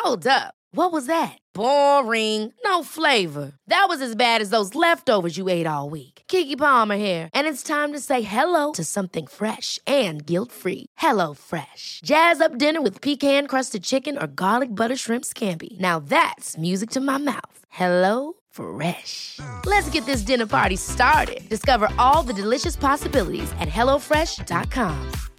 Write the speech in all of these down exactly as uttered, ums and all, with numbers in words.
Hold up. What was that? Boring. No flavor. That was as bad as those leftovers you ate all week. Keke Palmer here, and it's time to say hello to something fresh and guilt-free. Hello Fresh. Jazz up dinner with pecan-crusted chicken or garlic butter shrimp scampi. Now that's music to my mouth. Hello Fresh. Let's get this dinner party started. Discover all the delicious possibilities at hello fresh dot com.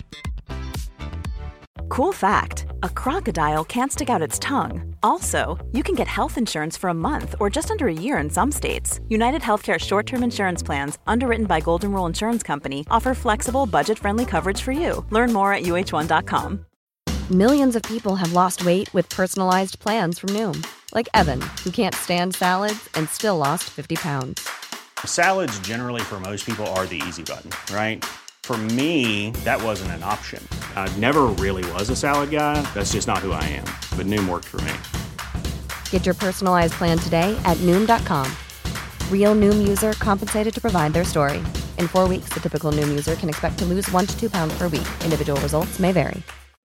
Cool fact, a crocodile can't stick out its tongue. Also, you can get health insurance for a month or just under a year in some states. United Healthcare short-term insurance plans, underwritten by Golden Rule Insurance Company, offer flexible, budget-friendly coverage for you. Learn more at U H one dot com. Millions of people have lost weight with personalized plans from Noom. Like Evan, who can't stand salads and still lost fifty pounds. Salads generally for most people are the easy button, right? For me, that wasn't an option. I never really was a salad guy. That's just not who I am. But Noom worked for me. Get your personalized plan today at Noom dot com. Real Noom user compensated to provide their story. In four weeks, the typical Noom user can expect to lose one to two pounds per week. Individual results may vary.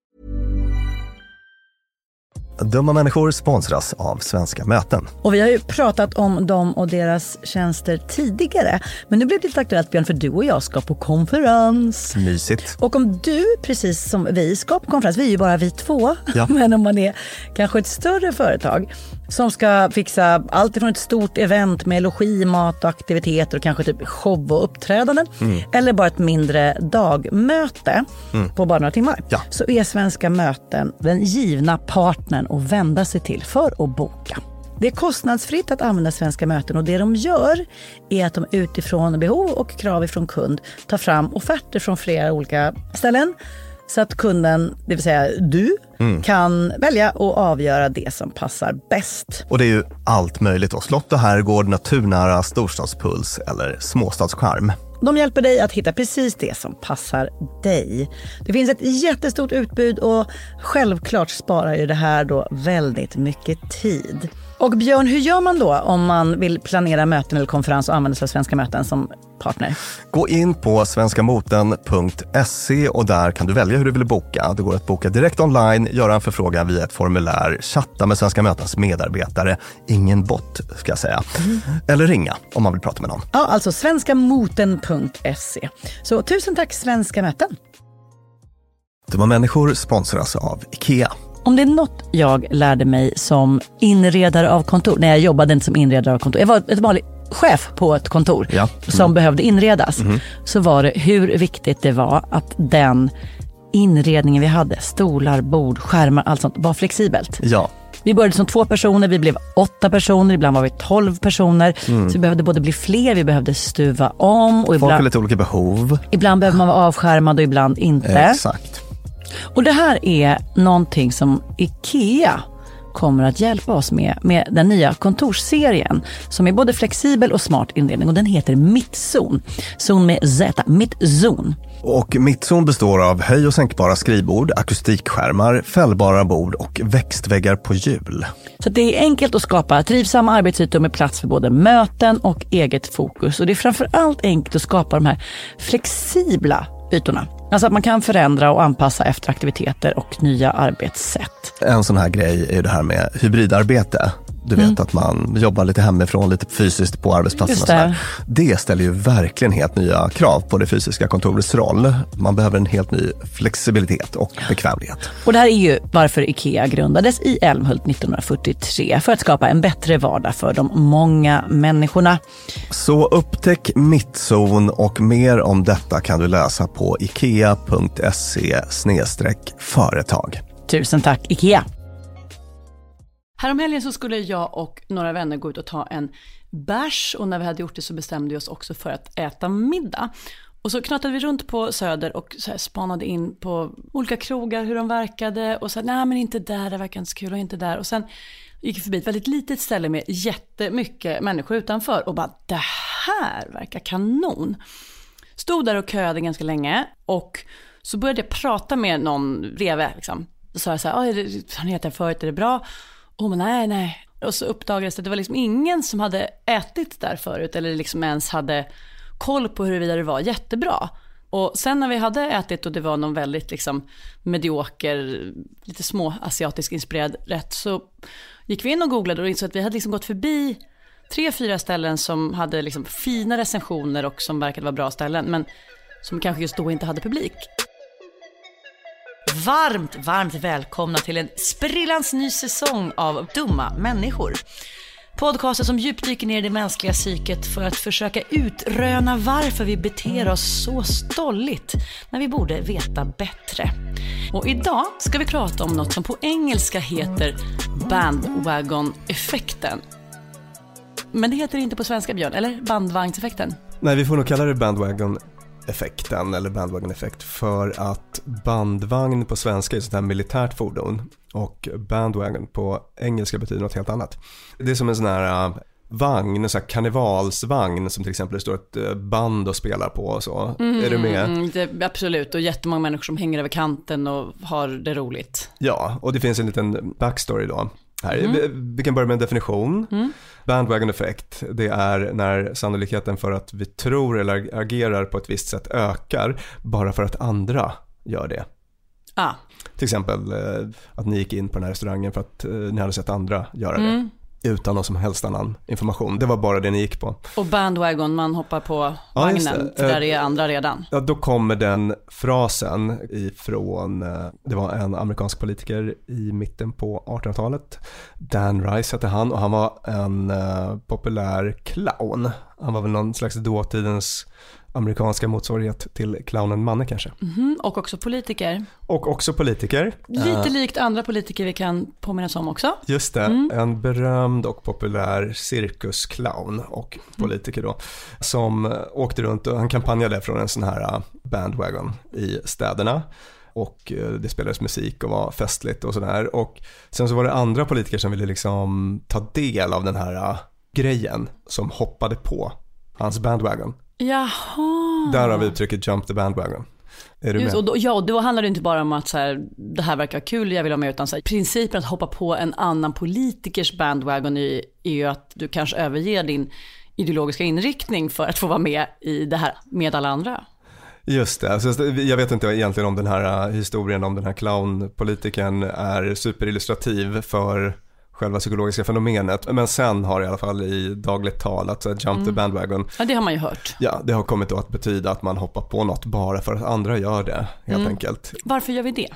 Dumma människor sponsras av Svenska Möten. Och vi har ju pratat om dem och deras tjänster tidigare. Men nu blir det lite aktuellt, Björn, för du och jag ska på konferens. Mysigt. Och om du, precis som vi, ska på konferens, vi är ju bara vi två. Ja. Men om man är kanske ett större företag som ska fixa allt ifrån ett stort event med logi, mat och aktiviteter och kanske typ show och uppträdanden. Mm. Eller bara ett mindre dagmöte mm. på bara några timmar. Ja. Så är Svenska Möten den givna partnern att vända sig till för att boka. Det är kostnadsfritt att använda Svenska Möten och det de gör är att de utifrån behov och krav ifrån kund tar fram offerter från flera olika ställen så att kunden, det vill säga du, mm. kan välja och avgöra det som passar bäst. Och det är ju allt möjligt då. Slott och herrgård, naturnära, storstadspuls eller småstadscharm. De hjälper dig att hitta precis det som passar dig. Det finns ett jättestort utbud och självklart sparar ju det här då väldigt mycket tid. Och Björn, hur gör man då om man vill planera möten eller konferens och använda sig av Svenska Möten som partner? Gå in på svenskamoten punkt se och där kan du välja hur du vill boka. Det går att boka direkt online, göra en förfrågan via ett formulär, chatta med Svenska Mötens medarbetare, ingen bot ska jag säga, mm. eller ringa om man vill prata med någon. Ja, alltså svenskamoten punkt se. Så tusen tack Svenska Möten. Dumma människor sponsras av IKEA. Om det är något jag lärde mig som inredare av kontor, när jag jobbade inte som inredare av kontor, jag var ett vanligt chef på ett kontor ja. mm. som behövde inredas, mm. så var det hur viktigt det var att den inredningen vi hade, stolar, bord, skärmar, allt sånt, var flexibelt. Ja. Vi började som två personer, vi blev åtta personer, ibland var vi tolv personer. Mm. Så vi behövde både bli fler, vi behövde stuva om. Och folk ibland, har lite olika behov. Ibland behöver man vara avskärmad och ibland inte. Exakt. Och det här är någonting som IKEA kommer att hjälpa oss med, med den nya kontorsserien som är både flexibel och smart inredning, och den heter Mittzon. Zon med Z, Mittzon. Och Mittzon består av höj- och sänkbara skrivbord, akustikskärmar, fällbara bord och växtväggar på hjul. Så det är enkelt att skapa trivsamma arbetsytor med plats för både möten och eget fokus. Och det är framförallt enkelt att skapa de här flexibla ytorna. Alltså att man kan förändra och anpassa efter aktiviteter och nya arbetssätt. En sån här grej är det här med hybridarbete. Du vet mm. att man jobbar lite hemifrån, lite fysiskt på arbetsplatsen. Och det. det ställer ju verkligen helt nya krav på det fysiska kontorets roll. Man behöver en helt ny flexibilitet och bekvämlighet. Och det här är ju varför IKEA grundades i Älmhult nittonhundrafyrtiotre, för att skapa en bättre vardag för de många människorna. Så upptäck Mittzon och mer om detta kan du läsa på ikea punkt se slash företag. Tusen tack IKEA! Häromhelgen så skulle jag och några vänner gå ut och ta en bärs, och när vi hade gjort det så bestämde vi oss också för att äta middag. Och så knatade vi runt på Söder och så här spanade in på olika krogar hur de verkade och sa nej men inte där, det verkar inte så kul och inte där. Och sen gick vi förbi ett väldigt litet ställe med jättemycket människor utanför och bara det här verkar kanon. Stod där och köade ganska länge och så började jag prata med någon reve liksom. Så sa jag så här, han heter förut, är det bra? Oh, men nej, nej. Och så uppdagades det att det var liksom ingen som hade ätit där förut eller liksom ens hade koll på huruvida det var jättebra. Och sen när vi hade ätit och det var någon väldigt liksom medioker, lite små asiatisk inspirerad rätt, så gick vi in och googlade och insåg att vi hade liksom gått förbi tre, fyra ställen som hade liksom fina recensioner och som verkade vara bra ställen, men som kanske just då inte hade publik. Varmt, varmt välkomna till en sprillans ny säsong av Dumma människor. Podcasten som djupdyker ner i det mänskliga psyket för att försöka utröna varför vi beter oss så stolligt när vi borde veta bättre. Och idag ska vi prata om något som på engelska heter bandwagon-effekten. Men det heter inte på svenska, Björn, eller? Bandvagnseffekten? Nej, vi får nog kalla det bandwagon-effekten eller bandwagon-effekt för att bandvagn på svenska är ett sånt här militärt fordon och bandwagon på engelska betyder något helt annat. Det är som en sån här uh, vagn, en sån här karnevalsvagn som till exempel det står ett uh, band och spelar på och så. Mm, är du med? Mm, det, absolut, och jättemånga människor som hänger över kanten och har det roligt. Ja, och det finns en liten backstory då. Här. Mm. Vi, vi kan börja med en definition. Mm. Bandwagon effect, det är när sannolikheten för att vi tror eller agerar på ett visst sätt ökar bara för att andra gör det. Ah. Till exempel eh, att ni gick in på den här restaurangen för att eh, ni hade sett andra göra mm. det. Utan någon som helst annan information. Det var bara det ni gick på. Och bandwagon, man hoppar på ja, vagnen för där är andra redan. Ja, då kommer den frasen ifrån, det var en amerikansk politiker i mitten på artonhundratalet. Dan Rice hette han och han var en uh, populär clown. Han var väl någon slags dåtidens amerikanska motsvarighet till clownen Manne kanske. Mm-hmm. Och också politiker. Och också politiker. Lite likt andra politiker vi kan påminnas om också. Just det, mm. en berömd och populär cirkusclown och politiker då. Som åkte runt och han kampanjade från en sån här bandwagon i städerna. Och det spelades musik och var festligt och sådär. Och sen så var det andra politiker som ville liksom ta del av den här grejen som hoppade på hans bandwagon. Jaha. Där har vi uttrycket jump the bandwagon. Är du Just, med? Och då, ja, då handlar det inte bara om att så här, det här verkar kul, jag vill ha med, utan så här, principen att hoppa på en annan politikers bandwagon är, är ju att du kanske överger din ideologiska inriktning för att få vara med i det här med alla andra. Just det, alltså, jag vet inte egentligen om den här historien om den här clownpolitiken är superillustrativ för själva psykologiska fenomenet. Men sen har det i alla fall i dagligt tal att jump mm. the bandwagon. Ja, det har man ju hört. Ja, det har kommit då att betyda att man hoppar på något bara för att andra gör det, helt mm. enkelt. Varför gör vi det?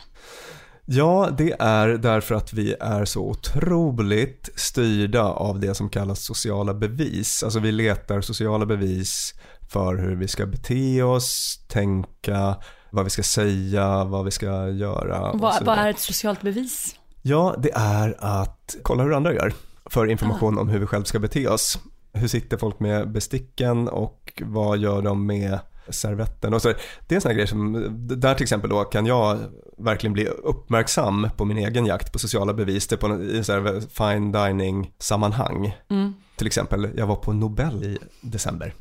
Ja, det är därför att vi är så otroligt styrda av det som kallas sociala bevis. Alltså vi letar sociala bevis för hur vi ska bete oss, tänka, vad vi ska säga, vad vi ska göra. Vad, vad är ett socialt bevis? Ja, det är att kolla hur andra gör för information ah. om hur vi själv ska bete oss. Hur sitter folk med besticken och vad gör de med servetten? Och så, det är en sån här grej som, där till exempel då kan jag verkligen bli uppmärksam på min egen jakt på sociala bevis. Det är på en, i en sån här fine dining sammanhang. Mm. Till exempel, jag var på Nobel i december.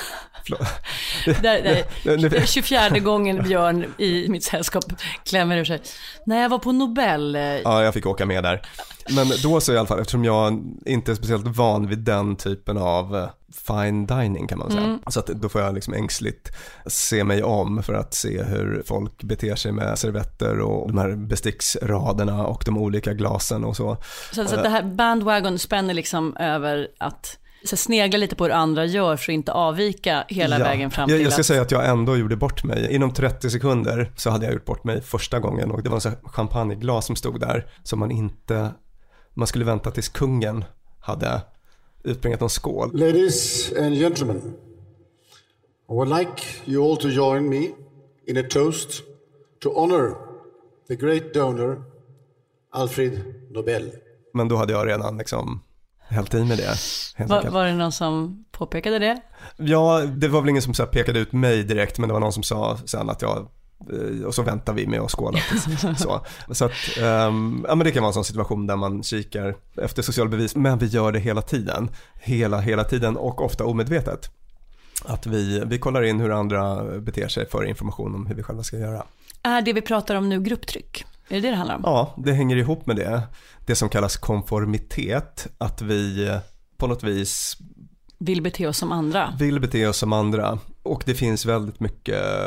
Där, där, tjugofjärde gången Björn i mitt sällskap klämmer ur sig. När jag var på Nobel. Ja, jag fick åka med där. Men då så i alla fall, eftersom jag inte är speciellt van vid den typen av fine dining kan man säga. Mm. Så att då får jag liksom ängsligt se mig om för att se hur folk beter sig med servetter och de här besticksraderna och de olika glasen och så. Så, så att det här bandwagon spänner liksom över att så snegla lite på hur andra gör för att inte avvika hela ja. vägen fram till jag, jag ska att... säga att jag ändå gjorde bort mig. Inom trettio sekunder så hade jag gjort bort mig första gången och det var en sån här champagneglas som stod där som man inte, man skulle vänta tills kungen hade utbringat en skål. Ladies and gentlemen, I would like you all to join me in a toast to honor the great donor Alfred Nobel. Men då hade jag redan liksom helt i med det. Var, var det någon som påpekade det? Ja, det var väl ingen som så här pekade ut mig direkt, men det var någon som sa sen att jag, och så väntar vi med att skåla. så så att, um, ja, men det kan vara en sån situation där man kikar efter social bevis, men vi gör det hela tiden. Hela, hela tiden och ofta omedvetet. Att vi, vi kollar in hur andra beter sig för information om hur vi själva ska göra. Är det vi pratar om nu grupptryck? Är det det det handlar om? Ja, det hänger ihop med det. Det som kallas konformitet, att vi på något vis vill bete oss som andra. Vill bete oss som andra. Och det finns väldigt mycket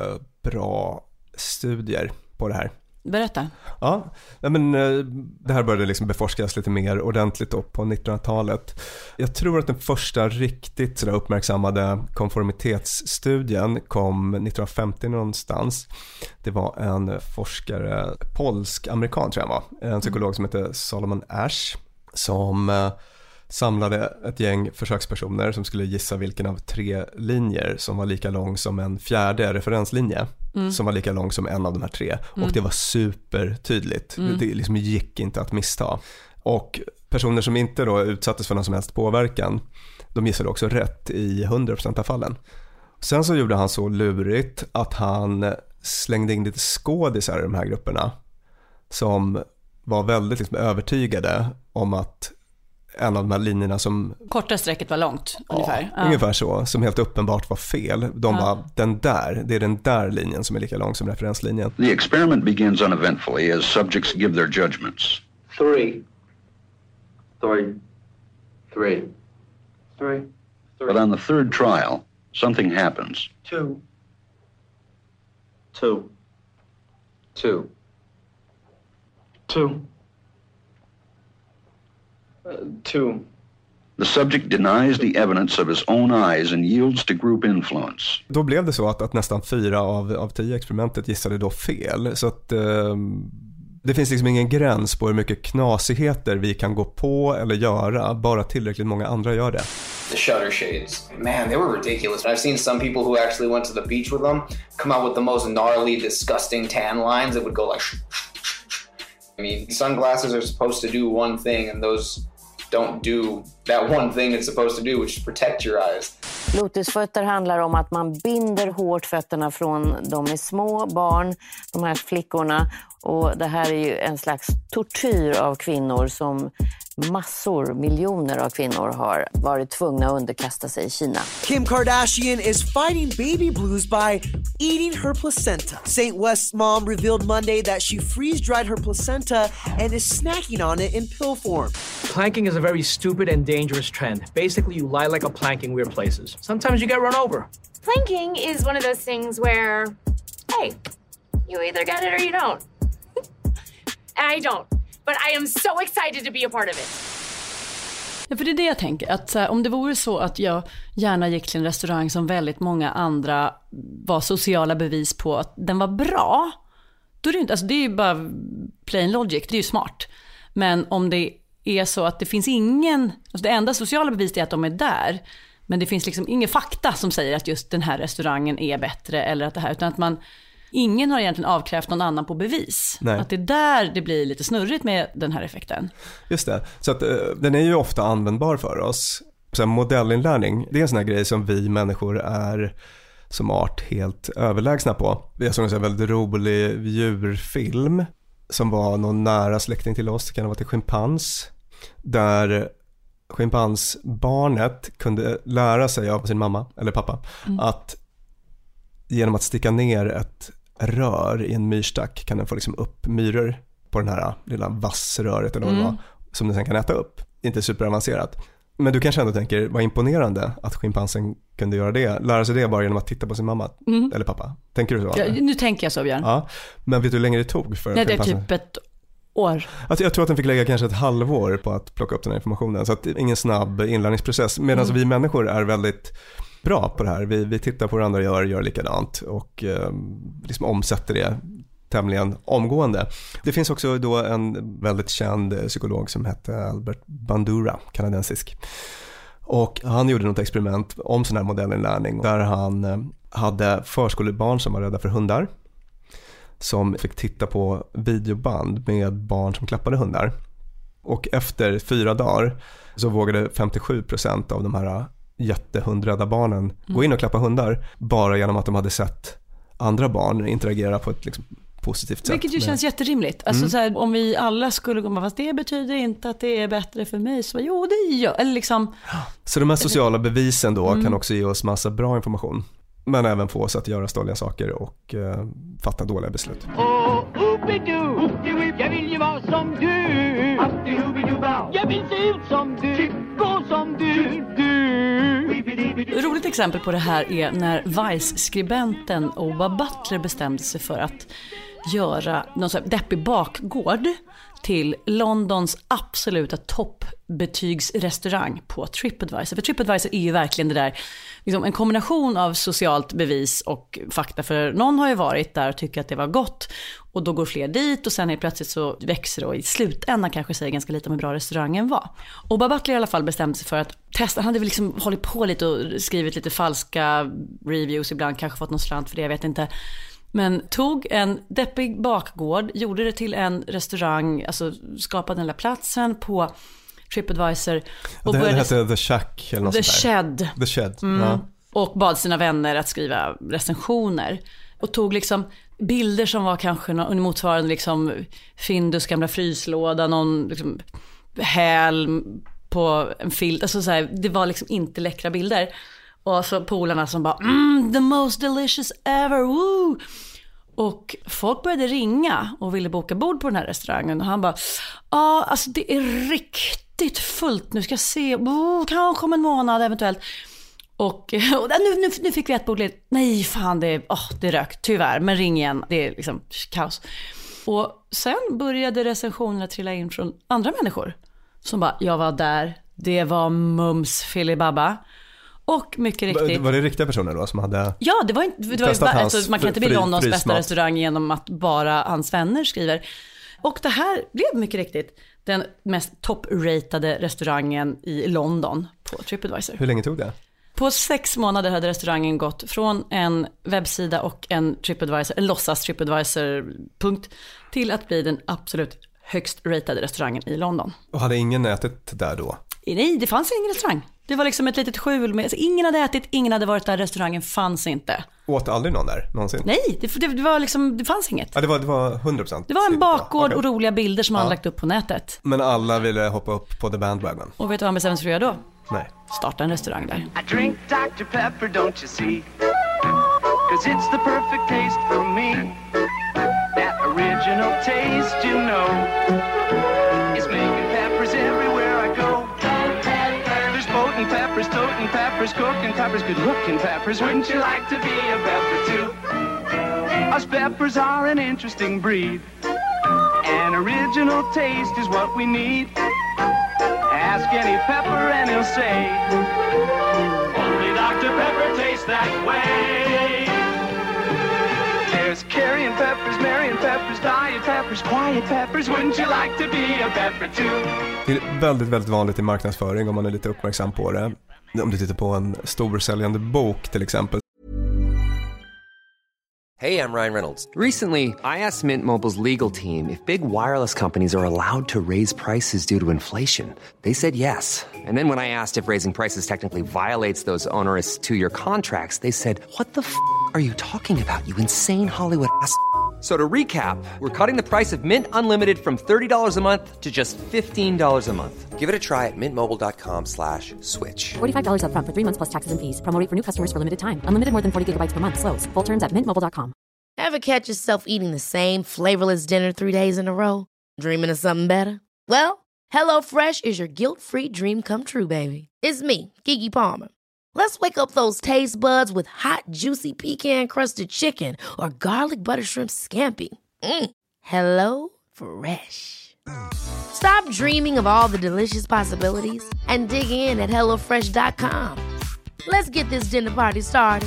bra studier på det här. Berätta. Ja, men det här började liksom beforskas lite mer ordentligt då på nittonhundratalet. Jag tror att den första riktigt så där uppmärksammade konformitetsstudien kom nittonhundrafemtio någonstans. Det var en forskare, polsk-amerikan tror jag var, en psykolog som heter Solomon Asch, som samlade ett gäng försökspersoner som skulle gissa vilken av tre linjer som var lika lång som en fjärde referenslinje. Mm. Som var lika lång som en av de här tre. Mm. Och det var supertydligt. Mm. Det liksom gick inte att missta. Och personer som inte då utsattes för någon som helst påverkan, de gissade också rätt i hundra procent av fallen. Sen så gjorde han så lurigt att han slängde in lite skådisar i de här grupperna som var väldigt liksom övertygade om att en av de här linjerna som... Korta sträcket var långt, ja, ungefär. Ja. Ungefär så, som helt uppenbart var fel. De ja. var, den där, det är den där linjen som är lika lång som referenslinjen. The experiment begins uneventfully as subjects give their judgments. Three. Three. Three. Three. But on the third trial, something happens. Two. Two. Two. Two. Uh, two. The subject denies the evidence of his own eyes and yields to group influence. Då blev det så att, att nästan fyra av, av tio experimentet gissade då fel. Så att eh, det finns liksom ingen gräns på hur mycket knasigheter vi kan gå på eller göra, bara tillräckligt många andra gör det. The shutter shades, man, they were ridiculous. I've seen some people who actually went to the beach with them come out with the most gnarly, disgusting tan lines that would go like... I mean, sunglasses are supposed to do one thing and those don't do that one thing it's supposed to do, which is protect your eyes. Lotusfötter handlar om att man binder hårt fötterna från de är små barn, de här flickorna. Och det här är ju en slags tortyr av kvinnor som massor, miljoner av kvinnor har varit tvungna att underkasta sig i Kina. Kim Kardashian is fighting baby blues by eating her placenta. Saint West's mom revealed Monday that she freeze-dried her placenta and is snacking on it in pill form. Planking is a very stupid and dangerous trend. Basically, you lie like a plank in weird places. Sometimes you get run over. Planking is one of those things where, hey, you either get it or you don't. And I don't. But I am so excited to be a part of it. Ja, för det är det jag tänker. Att så här, om det vore så att jag gärna gick till en restaurang som väldigt många andra var sociala bevis på att den var bra. Då är det inte, alltså det är ju bara plain logic, det är ju smart. Men om det är så att det finns ingen, alltså det enda sociala beviset är att de är där. Men det finns liksom ingen fakta som säger att just den här restaurangen är bättre eller att det här, utan att man... Ingen har egentligen avkrävt någon annan på bevis. Nej. Att det är där det blir lite snurrigt med den här effekten. Just det. Så att, uh, den är ju ofta användbar för oss. Så modellinlärning, det är en sån här grej som vi människor är som art helt överlägsna på. Jag såg en sån här väldigt rolig djurfilm som var någon nära släkting till oss. Det kan ha varit en schimpans. Där schimpansbarnet kunde lära sig av sin mamma eller pappa mm. att genom att sticka ner ett rör i en myrstack kan den få liksom upp myror på den här lilla vassröret eller vad det var, som den sen kan äta upp. Inte superavancerat. Men du kanske ändå tänker, vad imponerande att schimpansen kunde göra det. Lära sig det bara genom att titta på sin mamma mm. eller pappa. Tänker du så? Ja, nu tänker jag så, Björn. Ja. Men vet du hur länge det tog för Nej, det är typ ett år. Alltså, jag tror att den fick lägga kanske ett halvår på att plocka upp den här informationen. Så att ingen snabb inlärningsprocess. Medan mm. vi människor är väldigt bra på det här. Vi, vi tittar på hur andra gör, gör likadant och eh, liksom omsätter det tämligen omgående. Det finns också då en väldigt känd psykolog som hette Albert Bandura, kanadensisk. Och han gjorde något experiment om sån här modellinlärning där han eh, hade förskolebarn som var rädda för hundar som fick titta på videoband med barn som klappade hundar. Och efter fyra dagar så vågade femtiosju procent av de här jättehundrädda barnen mm. gå in och klappa hundar bara genom att de hade sett andra barn interagera på ett liksom positivt sätt. Vilket ju med... känns jätterimligt. Alltså mm. så här, om vi alla skulle gå, fast det betyder inte att det är bättre för mig. Så jo, det gör. Eller liksom... Så de här sociala bevisen då mm. kan också ge oss massa bra information. Men även få oss att göra ståliga saker och uh, fatta dåliga beslut. Oh, oopidoo, jag vill ju vara som du. Jag vill se ut som du, gå som du, du. Ett roligt exempel på det här är när Vice-skribenten Oba Butler bestämde sig för att göra någon sån här deppig bakgård till Londons absoluta toppbetygsrestaurang på TripAdvisor. För TripAdvisor är ju verkligen det där, liksom en kombination av socialt bevis och fakta. För någon har ju varit där och tycker att det var gott och då går fler dit och sen är plötsligt så växer det och i slutändan kanske säger ganska lite om hur bra restaurangen var. Och Bob Butler i alla fall bestämde sig för att testa. Han hade väl liksom hållit på lite och skrivit lite falska reviews ibland, kanske fått någon slant för det, jag vet inte. Men tog en deppig bakgård, gjorde det till en restaurang, alltså skapade den där platsen på TripAdvisor. Och det började... hette The Shack eller något The sånt där. Shed. The Shed, mm. ja. Och bad sina vänner att skriva recensioner. Och tog liksom bilder som var kanske någon motsvarande liksom Findus gamla fryslåda, någon liksom häl på en filt. Alltså så här, det var liksom inte läckra bilder. Och så polarna som bara mm, the most delicious ever, woo! Och folk började ringa och ville boka bord på den här restaurangen. Och han bara, ja alltså det är riktigt fullt, nu ska jag se, oh, kanske om en månad eventuellt. Och, och nu, nu, nu fick vi ett bord, nej fan det är, oh, det är rökt, tyvärr, men ring igen, det är liksom kaos. Och sen började recensionerna trilla in från andra människor som bara, jag var där, det var mums filibabba. Och mycket riktigt. Var det riktiga personer då som hade? Ja, det var inte, det var ju, alltså, man kan inte bli Londons bästa restaurang genom att bara hans vänner skriver. Och det här blev mycket riktigt den mest top-ratade restaurangen i London på TripAdvisor. Hur länge tog det? På sex månader hade restaurangen gått från en webbsida och en TripAdvisor, en låtsas TripAdvisor-punkt till att bli den absolut högst ratade restaurangen i London. Och hade ingen ätit där då? Nej, det fanns ingen restaurang. Det var liksom ett litet skjul med, alltså, ingen hade ätit, ingen hade varit där, restaurangen fanns inte. Åt aldrig någon där, någonsin? Nej, det, det, det var liksom, det fanns inget. Ja, det var, det var hundra procent. Det var en bakgård okay. och roliga bilder som ja. han lagt upp på nätet. Men alla ville hoppa upp på the bandwagon. Och vet du vad han bestämde sig för att göra då? Nej. Starta en restaurang där. I drink doctor Pepper, don't you see? Cause it's the perfect taste for me. That original taste, you know, is making peppers everywhere I go. There's boating peppers, toting peppers, cooking peppers, good-looking peppers. Wouldn't you like to be a pepper too? Us peppers are an interesting breed. An original taste is what we need. Ask any pepper and he'll say, only Doctor Pepper tastes that way. There's carrying peppers, Marion peppers, diet peppers, quiet peppers. Wouldn't you like to be a pepper too? Det är väldigt, väldigt vanligt i marknadsföring om man är lite uppmärksam på det. Om du tittar på en storsäljande bok till exempel. Hey, I'm Ryan Reynolds. Recently, I asked Mint Mobile's legal team if big wireless companies are allowed to raise prices due to inflation. They said yes. And then when I asked if raising prices technically violates those onerous two-year contracts, they said, what the f*** are you talking about, you insane Hollywood ass f- So to recap, we're cutting the price of Mint Unlimited from thirty dollars a month to just fifteen dollars a month. Give it a try at mintmobile.com slash switch. forty-five dollars up front for three months plus taxes and fees. Promo rate for new customers for limited time. Unlimited more than forty gigabytes per month. Slows full terms at mint mobile dot com. Ever catch yourself eating the same flavorless dinner three days in a row? Dreaming of something better? Well, HelloFresh is your guilt-free dream come true, baby. It's me, Keke Palmer. Let's wake up those taste buds with hot, juicy pecan-crusted chicken or garlic butter shrimp scampi. Mm. Hello Fresh. Stop dreaming of all the delicious possibilities and dig in at hello fresh dot com. Let's get this dinner party started.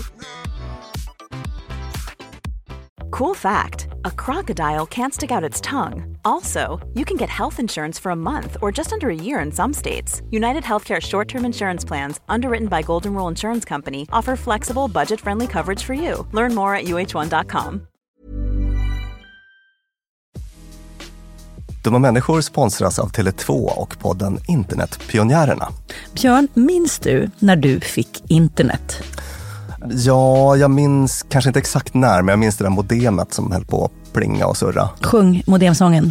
Cool fact, a crocodile can't stick out its tongue. Also, you can get health insurance for a month or just under a year in some states. United Healthcare short-term insurance plans, underwritten by Golden Rule Insurance Company, offer flexible, budget-friendly coverage for you. Learn more at u h one dot com. Dumma människor sponsras av Tele två och podden Internetpionjärerna. Björn, minns du när du fick internet? Ja, jag minns kanske inte exakt när, men jag minns det där modemet som höll på att plinga och surra. Sjung modemsången.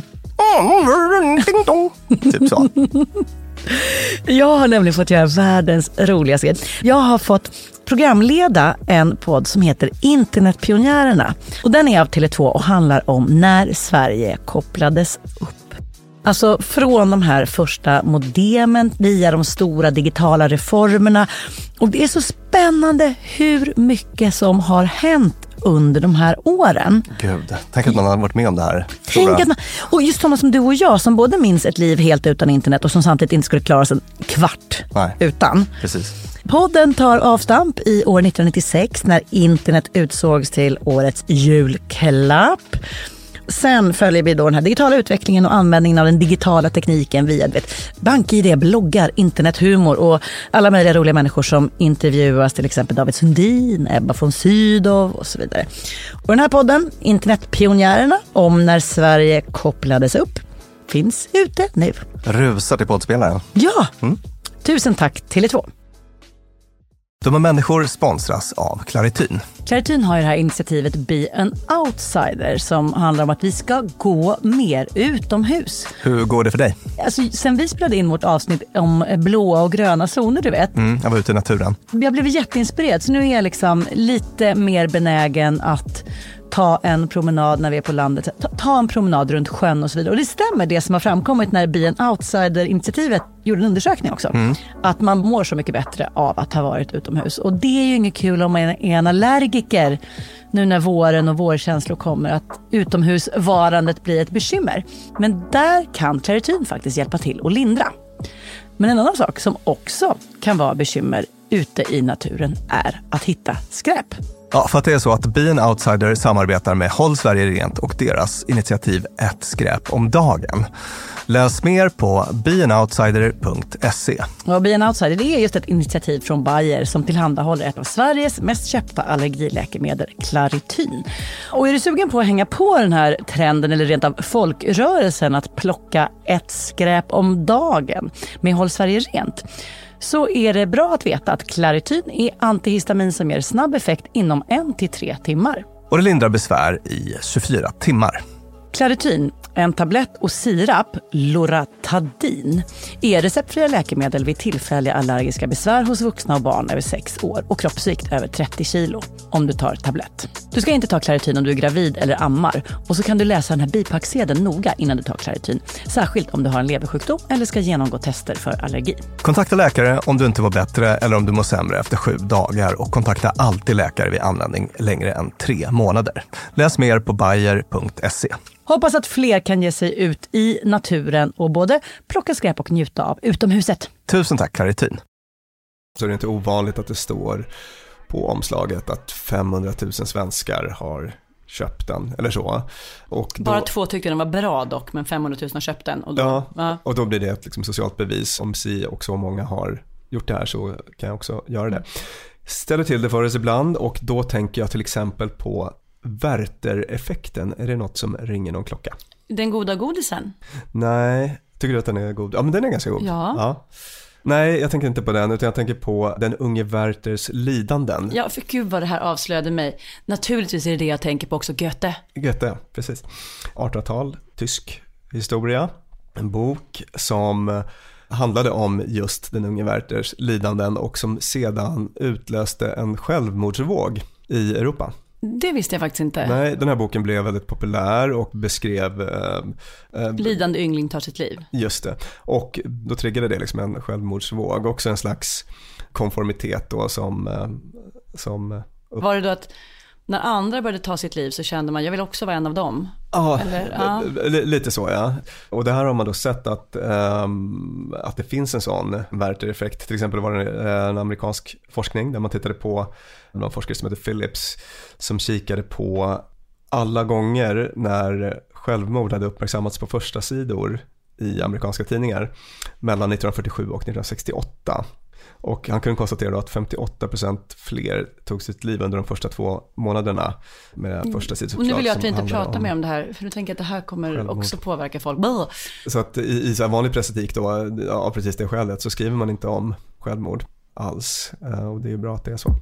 Typ så. Jag har nämligen fått göra världens roligaste grej. Jag har fått programleda en podd som heter Internetpionjärerna. Och den är av Tele två och handlar om när Sverige kopplades upp. Alltså från de här första modemen via de stora digitala reformerna. Och det är så spännande spännande hur mycket som har hänt under de här åren. Gud, tänk att man har varit med om det här. Tänk att man, och just sådana som du och jag som både minns ett liv helt utan internet och som samtidigt inte skulle klara sig en kvart Nej. utan. Precis. Podden tar avstamp i år nittonhundranittiosex när internet utsågs till årets julklapp. Sen följer vi då den här digitala utvecklingen och användningen av den digitala tekniken via BankID, bloggar, internethumor och alla möjliga roliga människor som intervjuas, till exempel David Sundin, Ebba von Sydow och så vidare. Och den här podden, Internetpionjärerna, om när Sverige kopplades upp, finns ute nu. Rusar till poddspelaren. Ja, mm. Tusen tack Tele två. Dumma människor sponsras av Clarityn. Clarityn har ju det här initiativet Be an Outsider som handlar om att vi ska gå mer utomhus. Hur går det för dig? Alltså, sen vi spelade in vårt avsnitt om blåa och gröna zoner, du vet. Mm, jag var ute i naturen. Jag blev jätteinspirerad, så nu är jag liksom lite mer benägen att ta en promenad när vi är på landet. Ta, ta en promenad runt sjön och så vidare. Och det stämmer det som har framkommit när Be an Outsider-initiativet gjorde en undersökning också. Mm. Att man mår så mycket bättre av att ha varit utomhus. Och det är ju inget kul om man är en allergiker nu när våren och vårkänslor kommer, att utomhusvarandet blir ett bekymmer. Men där kan Clarityn faktiskt hjälpa till och lindra. Men en annan sak som också kan vara bekymmer ute i naturen är att hitta skräp. Ja, för att det är så att Be an Outsider samarbetar med Håll Sverige Rent och deras initiativ Ett skräp om dagen. Läs mer på be an outsider punkt se. Och Be an Outsider, det är just ett initiativ från Bayer som tillhandahåller ett av Sveriges mest köpta allergiläkemedel, Clarityn. Och är du sugen på att hänga på den här trenden eller rent av folkrörelsen att plocka ett skräp om dagen med Håll Sverige Rent, så är det bra att veta att Clarityn är antihistamin som ger snabb effekt inom en till tre timmar. Och det lindrar besvär i tjugofyra timmar. Clarityn, en tablett och sirap, Loratadin, är receptfria läkemedel vid tillfälliga allergiska besvär hos vuxna och barn över sex år och kroppsvikt över trettio kilo om du tar tablett. Du ska inte ta Clarityn om du är gravid eller ammar, och så kan du läsa den här bipacksedeln noga innan du tar Clarityn, särskilt om du har en leversjukdom eller ska genomgå tester för allergi. Kontakta läkare om du inte var bättre eller om du mår sämre efter sju dagar, och kontakta alltid läkare vid användning längre än tre månader. Läs mer på bayer punkt se. Hoppas att fler kan ge sig ut i naturen och både plocka skräp och njuta av utomhuset. Tusen tack Clarityn. Så är det inte ovanligt att det står på omslaget att femhundratusen svenskar har köpt den eller så. Och då, bara två tyckte den var bra dock, men femhundratusen har köpt den. Och då, ja, ja, och då blir det ett liksom socialt bevis. Om si och så många har gjort det här, så kan jag också göra det. Ställer till det för oss ibland, och då tänker jag till exempel på Werther-effekten. Är det något som ringer någon klocka? Den goda godisen? Nej, tycker du att den är god? Ja, men den är ganska god. Ja. ja. Nej, jag tänker inte på den, utan jag tänker på den unge Werthers lidanden. Ja, för gud vad det här avslöjade mig. Naturligtvis är det det jag tänker på också, Goethe. Goethe, precis. artonhundratal, tysk historia. En bok som handlade om just den unge Werthers lidanden och som sedan utlöste en självmordsvåg i Europa. Det visste jag faktiskt inte. Nej, den här boken blev väldigt populär och beskrev eh, eh, lidande yngling tar sitt liv. Just det. Och då triggade det liksom en självmordsvåg, också en slags konformitet då som eh, som var det då att när andra började ta sitt liv så kände man, jag vill också vara en av dem? Ja, Eller, ja. lite så, ja. Och det här har man då sett att, um, att det finns en sån Werther-effekt. Till exempel var det en amerikansk forskning där man tittade på någon forskare som heter Phillips som kikade på alla gånger när självmord hade uppmärksammats på första sidor i amerikanska tidningar mellan nittonhundrafyrtiosju och nittonhundrasextioåtta. Och han kunde konstatera då att femtioåtta procent fler tog sitt liv under de första två månaderna med första sidsuppslag. Och nu vill jag att vi inte pratar om... mer om det här, för nu tänker jag att det här kommer självmord. Också påverka folk. Blah. Så att i, i så här vanlig pressetik då, av precis det skälet, så skriver man inte om självmord alls. Och det är ju bra att det är så.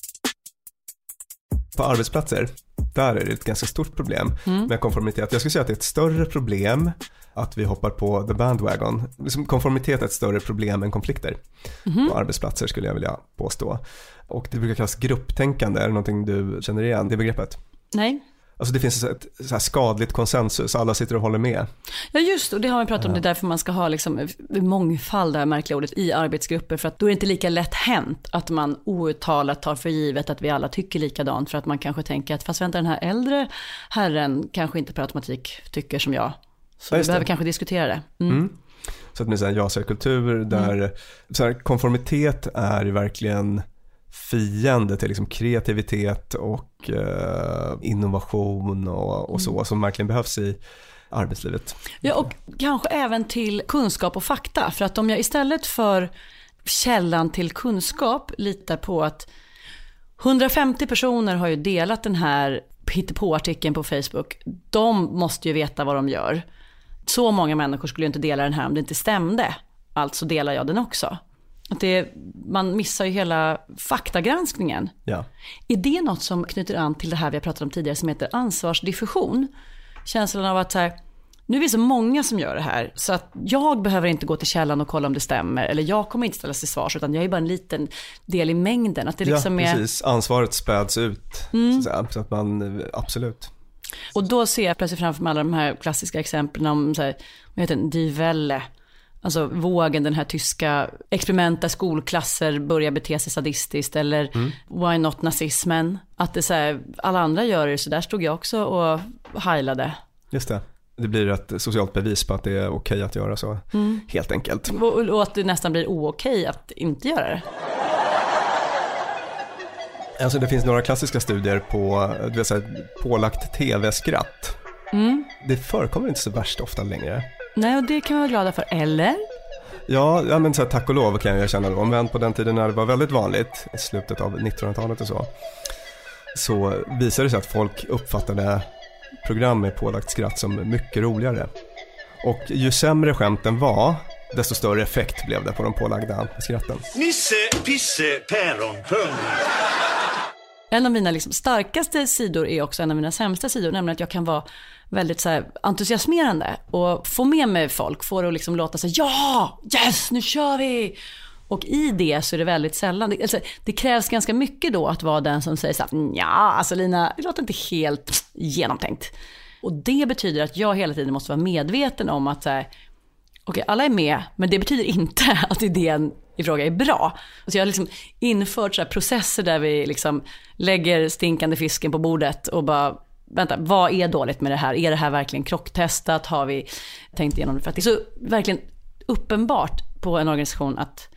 På arbetsplatser, där är det ett ganska stort problem mm. med konformitet. Jag skulle säga att det är ett större problem att vi hoppar på the bandwagon. Konformitet är ett större problem än konflikter mm. på arbetsplatser, skulle jag vilja påstå. Och det brukar kallas grupptänkande. Är det någonting du känner igen, det begreppet? Nej. Alltså det finns ett så här skadligt konsensus, alla sitter och håller med. Ja just, och det har vi pratat om, det är därför man ska ha liksom mångfald, det här märkliga ordet, i arbetsgrupper, för att då är det inte lika lätt hänt att man outtalat tar för givet att vi alla tycker likadant, för att man kanske tänker att fast vänta, den här äldre herren kanske inte per automatik tycker som jag, så vi behöver kanske diskutera det. Mm. Mm. Så att med en ja-kultur där mm. så här, konformitet är verkligen fiende till liksom kreativitet och eh, innovation och, och så, mm. som verkligen behövs i arbetslivet. Ja, och kanske även till kunskap och fakta, för att om jag istället för källan till kunskap litar på att hundrafemtio personer har ju delat den här hittepå-artikeln på Facebook, de måste ju veta vad de gör. Så många människor skulle ju inte dela den här om det inte stämde, alltså delar jag den också. Att det, man missar ju hela faktagranskningen. Ja. Är det något som knyter an till det här vi har pratat om tidigare som heter ansvarsdiffusion? Känslan av att så här, nu är vi så många som gör det här så att jag behöver inte gå till källan och kolla om det stämmer, eller jag kommer inte ställas till svars, utan jag är bara en liten del i mängden. Att det liksom ja, precis. Är... Ansvaret späds ut mm. så, så att man, absolut. Och då ser jag plötsligt framför mig alla de här klassiska exemplen om så här, vad heter det, Die Welle. Alltså vågen, den här tyska experiment där skolklasser börjar bete sig sadistiskt, eller mm. why not nazismen, att det så här, alla andra gör det, så där stod jag också och heilade. Just det, det blir ett socialt bevis på att det är okej att göra så, mm. helt enkelt. Och, och att det nästan blir ookej att inte göra det. Alltså det finns några klassiska studier på, du vet, så här, pålagt tv-skratt. Mm. Det förekommer inte så värst ofta längre. Nej, och det kan vi vara glada för, eller? Ja, ja men så här, tack och lov kan jag känna då. Men på den tiden när det var väldigt vanligt, i slutet av nittonhundratalet och så, så visade det sig att folk uppfattade program med pålagt skratt som mycket roligare. Och ju sämre skämten var, desto större effekt blev det på de pålagda skratten. Nisse, pisse, päron, pung. En av mina liksom starkaste sidor är också en av mina sämsta sidor, nämligen att jag kan vara väldigt så här entusiasmerande och få med mig folk, få det att liksom låta så här, ja, yes, nu kör vi. Och i det så är det väldigt sällan, det, alltså, det krävs ganska mycket då att vara den som säger så här, ja, alltså Lina, det låter inte helt genomtänkt. Och det betyder att jag hela tiden måste vara medveten om att så här, okej, alla är med, men det betyder inte att idén i fråga är bra. Så jag har liksom infört så här processer där vi liksom lägger stinkande fisken på bordet och bara, vänta, vad är dåligt med det här? Är det här verkligen krocktestat? Har vi tänkt igenom det? För att det är så verkligen uppenbart på en organisation att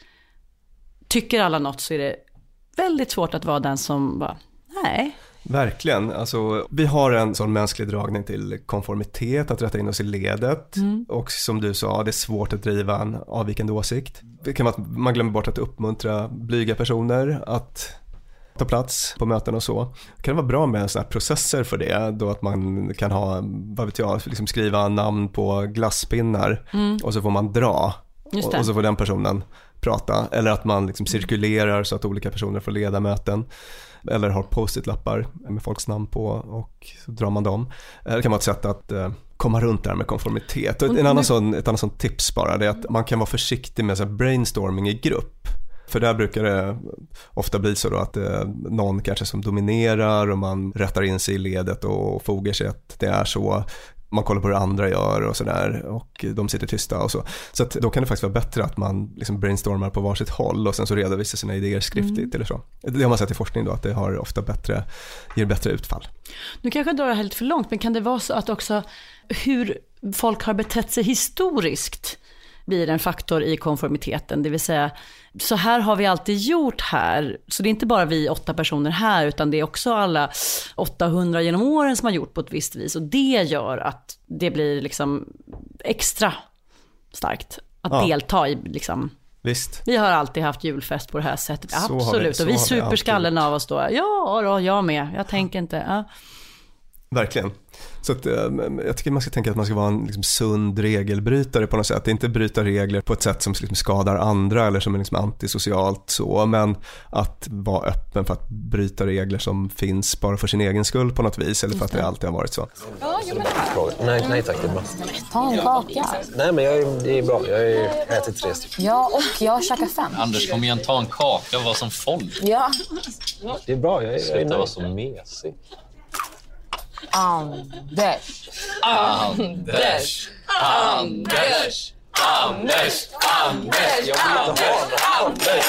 tycker alla något, så är det väldigt svårt att vara den som bara, nej. Verkligen, alltså vi har en sån mänsklig dragning till konformitet, att rätta in oss i ledet, mm. och som du sa, det är svårt att driva en avvikande åsikt. Det kan vara att man glömmer bort att uppmuntra blyga personer att ta plats på möten och så. Det kan vara bra med såna här processer för det, då att man kan ha, vad vet jag, liksom skriva namn på glasspinnar, mm. och så får man dra, och, och så får den personen prata, eller att man liksom cirkulerar så att olika personer får leda möten. Eller har post-it-lappar med folks namn på, och så drar man dem. Det kan vara ett sätt att eh, komma runt där med konformitet. Och en annan sån, ett annat sånt tips bara, det är att man kan vara försiktig med så här brainstorming i grupp. För där brukar det ofta bli så då att eh, någon kanske som dominerar, och man rättar in sig i ledet och fogar sig att det är så. Man kollar på hur andra gör och sådär, och de sitter tysta och så. Så att då kan det faktiskt vara bättre att man liksom brainstormar på varsitt håll och sen så redovisar sina idéer skriftligt, mm. eller så. Det har man sett i forskning då, att det har ofta bättre, ger bättre utfall. Nu kanske jag drar det här lite för långt, men kan det vara så att också hur folk har betett sig historiskt blir en faktor i konformiteten? Det vill säga, så här har vi alltid gjort här. Så det är inte bara vi åtta personer här, utan det är också alla åttahundra genom åren som har gjort på ett visst vis. Och det gör att det blir liksom extra starkt att ja. delta i liksom. Visst. Vi har alltid haft julfest på det här sättet. Så absolut. Vi, och vi super skallen av oss då. Ja, då, jag med. Jag tänker inte. Ja. Verkligen. Så att, jag tycker man ska tänka att man ska vara en liksom sund regelbrytare på något sätt. Inte bryta regler på ett sätt som liksom skadar andra eller som är liksom antisocialt så, men att vara öppen för att bryta regler som finns bara för sin egen skull på något vis, eller för att det alltid har varit så. Ja, jo, men det nej, nej tack, det är bra. Ta en kaka. Nej, men jag är, det är bra. Jag har ätit tre stycken. Ja, och jag käkar fem. Anders, kom igen, ta en kaka och var som folk. Ja. Det är bra, jag är, jag är Sluta vara så mesig. Anders. Anders. Anders. Anders. Anders. Jag vill inte ha det. Anders.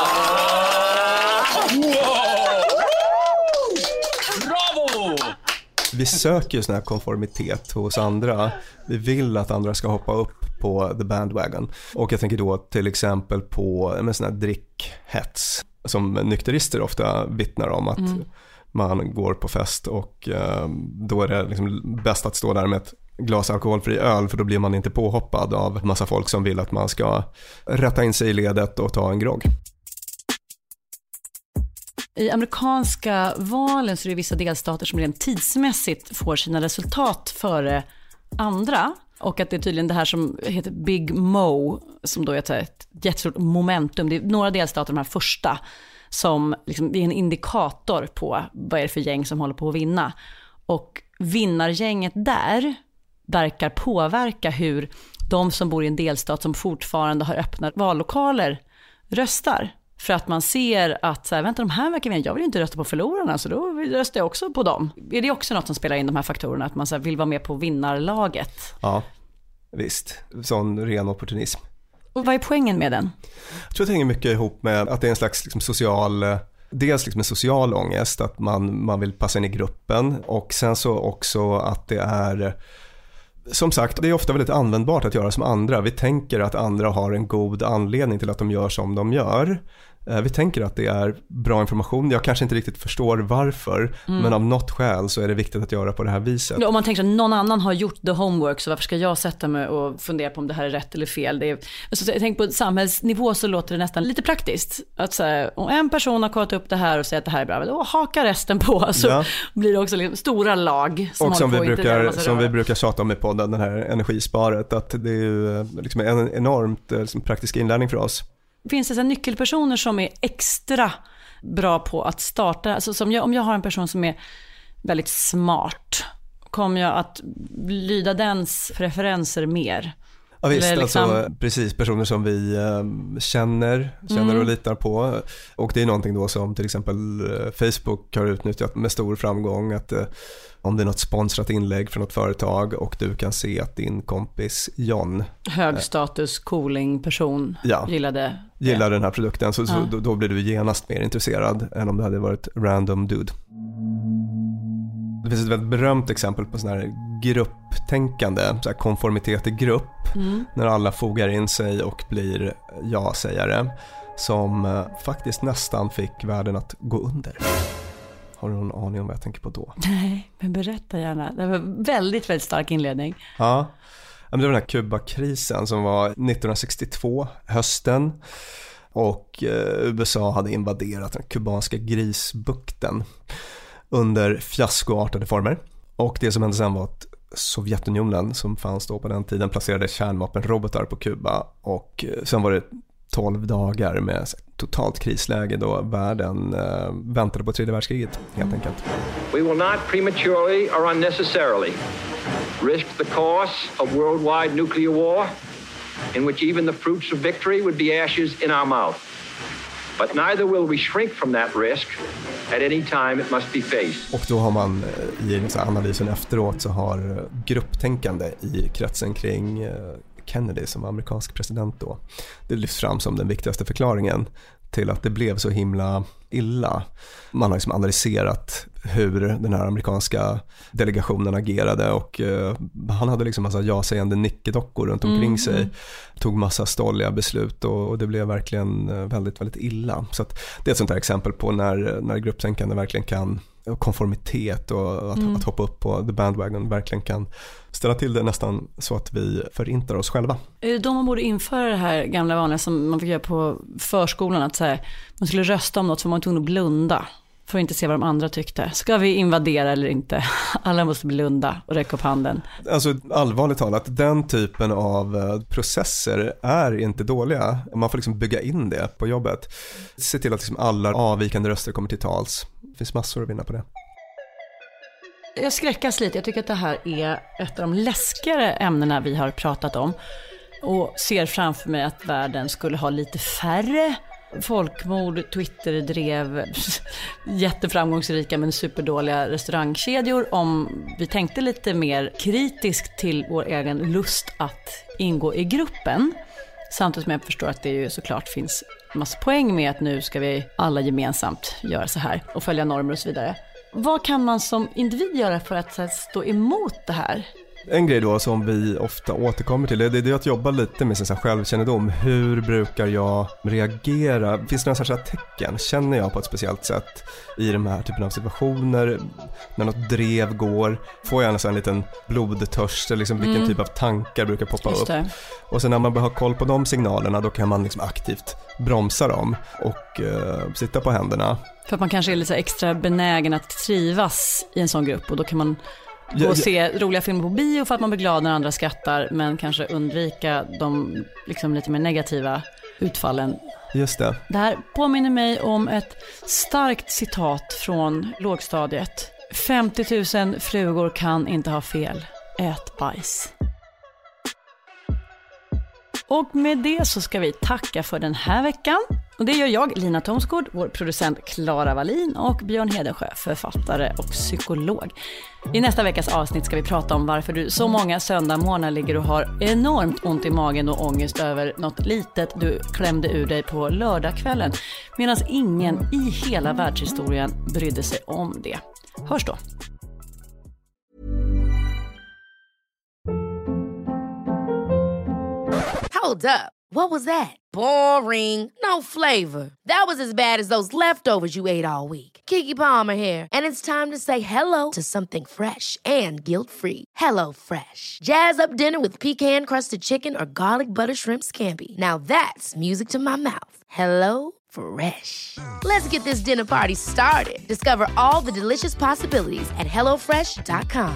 Bravo! Vi söker ju sån här konformitet hos andra. Vi vill att andra ska hoppa upp på the bandwagon. Och jag tänker då till exempel på en sån här drickhets som nykterister ofta vittnar om att mm. man går på fest och eh, då är det liksom bäst att stå där med ett glas alkoholfri öl, för då blir man inte påhoppad av massa folk som vill att man ska rätta in sig i ledet och ta en grogg. I amerikanska valen så är det vissa delstater som rent tidsmässigt får sina resultat före andra. Och att det är tydligen det här som heter Big Mo, som då är ett jättestort momentum. Det är några delstater, de här första, som liksom, det är en indikator på vad är det för gäng som håller på att vinna. Och vinnargänget där verkar påverka hur de som bor i en delstat som fortfarande har öppnat vallokaler röstar. För att man ser att så här, vänta, de här verkar vinna. Jag vill inte rösta på förlorarna, så då röstar jag också på dem. Är det också något som spelar in, de här faktorerna, att man så här, vill vara med på vinnarlaget? Ja, visst. Sån ren opportunism. Och vad är poängen med den? Jag tror att det hänger mycket ihop med att det är en slags liksom, social, dels liksom en social ångest, att man, man vill passa in i gruppen, och sen så också att det är, som sagt, det är ofta väldigt användbart att göra som andra. Vi tänker att andra har en god anledning till att de gör som de gör. Vi tänker att det är bra information. Jag kanske inte riktigt förstår varför, mm. men av något skäl så är det viktigt att göra på det här viset. Om man tänker att någon annan har gjort the homework, så varför ska jag sätta mig och fundera på om det här är rätt eller fel? Det är, alltså, jag tänker på samhällsnivå så låter det nästan lite praktiskt. Att så här, om en person har kollat upp det här och säger att det här är bra, då haka resten på, så ja. Blir det också liksom stora lag som och som, vi på brukar, som vi brukar tjata om i podden, den här energisparet, att det är ju liksom en enormt liksom, praktisk inlärning för oss. Finns det så nyckelpersoner som är extra bra på att starta? Alltså som jag, om jag har en person som är väldigt smart, kommer jag att lyda dens preferenser mer? Ja visst, liksom... alltså, precis, personer som vi eh, känner, känner mm. och litar på. Och det är någonting då som till exempel eh, Facebook har utnyttjat med stor framgång, att eh, om det är något sponsrat inlägg från något företag och du kan se att din kompis John, högstatus cooling person, ja, gillade gillar den här produkten, så, ja. så då, då blir du genast mer intresserad än om det hade varit random dude. Det finns ett väldigt berömt exempel på sån här grupptänkande, så här konformitet i grupp, mm. när alla fogar in sig och blir ja-sägare, som eh, faktiskt nästan fick världen att gå under. Har du någon aning om vad jag tänker på då? Nej, men berätta gärna. Det var väldigt, väldigt stark inledning. Ja, det var den här Kubakrisen som var nittonhundrasextiotvå, hösten. Och eh, U S A hade invaderat den kubanska grisbukten under fiaskoartade former. Och det som hände sen var att Sovjetunionen, som fanns då på den tiden, placerade kärnvapenrobotar på Kuba. Och sen var det tolv dagar med totalt krisläge då världen eh, väntade på tredje världskriget, helt enkelt. We will not prematurely or unnecessarily risk the cost of worldwide nuclear war, in which even the fruits of victory would be ashes in our mouth. But neither will we shrink from that risk. At any time it must be faced. Och då har man i analysen efteråt så har grupptänkande i kretsen kring Kennedy som amerikansk president då, det lyfts fram som den viktigaste förklaringen till att det blev så himla illa. Man har liksom analyserat hur den här amerikanska delegationen agerade, och eh, han hade liksom massa ja-sägande nickedockor runt omkring mm. sig, tog massa stolliga beslut, och, och det blev verkligen väldigt, väldigt illa. Så att det är ett sånt här exempel på när, när grupptänkande verkligen kan, konformitet och att, mm. att hoppa upp på the bandwagon verkligen kan ställa till det nästan så att vi förintar oss själva. De borde införa det här gamla vanliga som man fick göra på förskolan, att så här, man skulle rösta om något så man var tvungen att blunda för att inte se vad de andra tyckte. Ska vi invadera eller inte? Alla måste blunda och räcka upp handen. Alltså allvarligt talat, den typen av processer är inte dåliga. Man får liksom bygga in det på jobbet. Se till att liksom alla avvikande röster kommer till tals. Det finns massor att vinna på det. Jag skräckas lite. Jag tycker att det här är ett av de läskigare ämnena vi har pratat om. Och ser framför mig att världen skulle ha lite färre folkmord, Twitter drev jätteframgångsrika men superdåliga restaurangkedjor. Om vi tänkte lite mer kritiskt till vår egen lust att ingå i gruppen. Samtidigt som jag förstår att det ju såklart finns massa poäng med att nu ska vi alla gemensamt göra så här och följa normer och så vidare. Vad kan man som individ göra för att så här, stå emot det här? En grej då som vi ofta återkommer till, det är det att jobba lite med sin så här självkännedom. Hur brukar jag reagera? Finns det några särskilda tecken? Känner jag på ett speciellt sätt i de här typen av situationer? När något drev går, får jag en, en liten blodtörst? Liksom vilken mm. typ av tankar brukar poppa upp? Och sen när man har koll på de signalerna, då kan man liksom aktivt bromsa dem och uh, sitta på händerna. För att man kanske är lite extra benägen att trivas i en sån grupp, och då kan man gå och se roliga filmer på bio för att man blir glad när andra skrattar, men kanske undvika de liksom lite mer negativa utfallen. Just det. Det här påminner mig om ett starkt citat från lågstadiet. femtio tusen flugor kan inte ha fel. Ät bajs. Och med det så ska vi tacka för den här veckan. Och det gör jag, Lina Thomsgård, vår producent Clara Wallin och Björn Hedensjö, författare och psykolog. I nästa veckas avsnitt ska vi prata om varför du så många söndagmorgnar ligger och har enormt ont i magen och ångest över något litet du klämde ur dig på lördagskvällen, medan ingen i hela världshistorien brydde sig om det. Hörs då! Hold up. What was that? Boring. No flavor. That was as bad as those leftovers you ate all week. Keke Palmer here, and it's time to say hello to something fresh and guilt-free. Hello Fresh. Jazz up dinner with pecan-crusted chicken or garlic butter shrimp scampi. Now that's music to my mouth. Hello Fresh. Let's get this dinner party started. Discover all the delicious possibilities at hello fresh dot com.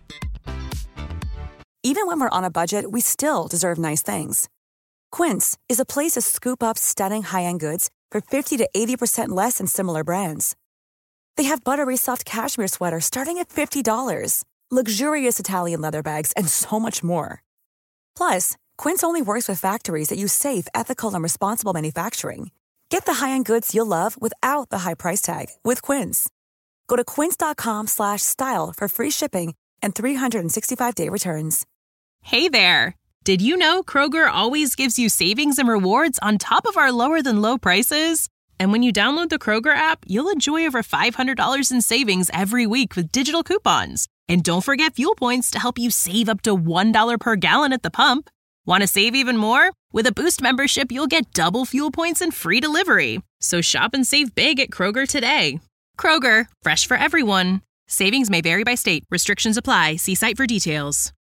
Even when we're on a budget, we still deserve nice things. Quince is a place to scoop up stunning high-end goods for fifty to eighty percent less than similar brands. They have buttery soft cashmere sweaters starting at fifty dollars, luxurious Italian leather bags, and so much more. Plus, Quince only works with factories that use safe, ethical, and responsible manufacturing. Get the high-end goods you'll love without the high price tag with Quince. Go to quince.com slash style for free shipping and three sixty-five day returns. Hey there! Did you know Kroger always gives you savings and rewards on top of our lower-than-low prices? And when you download the Kroger app, you'll enjoy over five hundred dollars in savings every week with digital coupons. And don't forget fuel points to help you save up to one dollar per gallon at the pump. Want to save even more? With a Boost membership, you'll get double fuel points and free delivery. So shop and save big at Kroger today. Kroger, fresh for everyone. Savings may vary by state. Restrictions apply. See site for details.